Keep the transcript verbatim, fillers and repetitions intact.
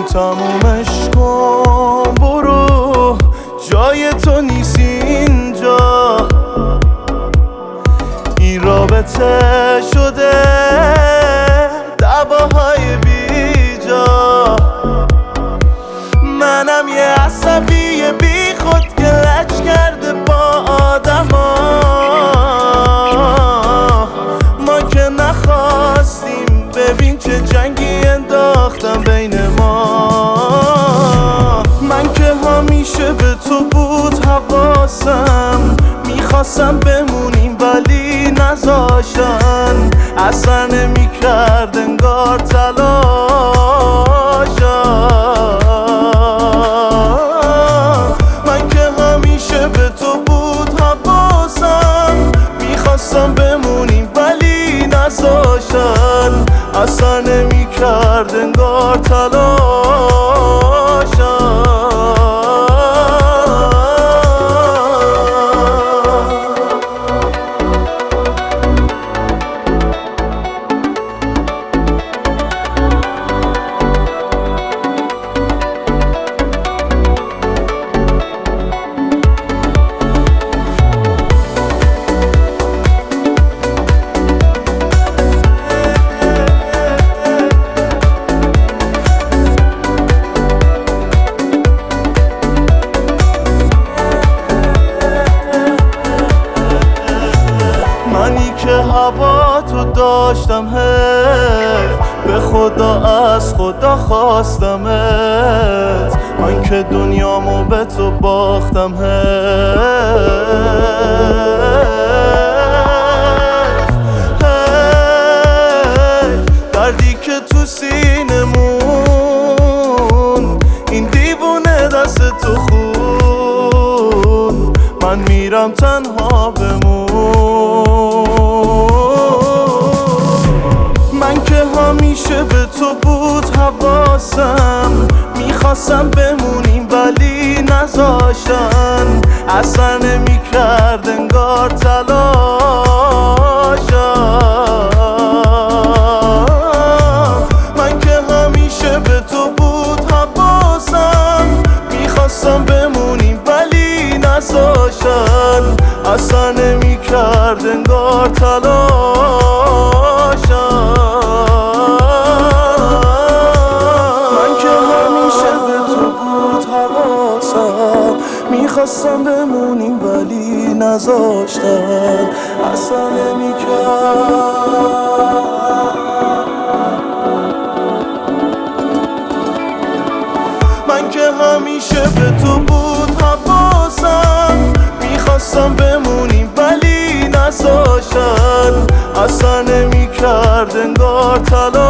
تمومش کن برو، جای تو نیست اینجا. این رابطه شده دعواهای بیجا. منم یه عصبی بی خود که لج کرده با آدما. ما که نخواستیم، ببین چه جنگی انداختم بین ما. من که همیشه به تو بود حواسم، میخواستم بمونیم ولی نذاشتن. اصلا نمیکرد انگار تلاشم. من که همیشه به تو بود حواسم، میخواستم بمونیم ولی نذاشتن. اصلا نمیکرد انگار تلاشم. منی که هوا تو داشتم حیف، به خدا از خدا خواستمت. من که دنیامو به تو باختم حیف. حیف دردی که تو سینمون، این دیوونه دست تو خون. من میرم تنها بمون. من که همیشه به تو بود حواسم، میخواستم بمونیم ولی نذاشتن. اصلا نمیکرد انگار تلاشم. من که همیشه به تو بود حواسم، میخواستم بمونیم ولی نذاشتن. اصلا نمیکرد انگار تلاشم. من که همیشه به تو بود حواسم، میخواستم بمونیم ولی نذاشتن. اصلا نمیکرد. من که همیشه به تو بود حواسم، میخواستم بمونیم ولی نذاشتن. اصلا نمیکرد انگار تلاش.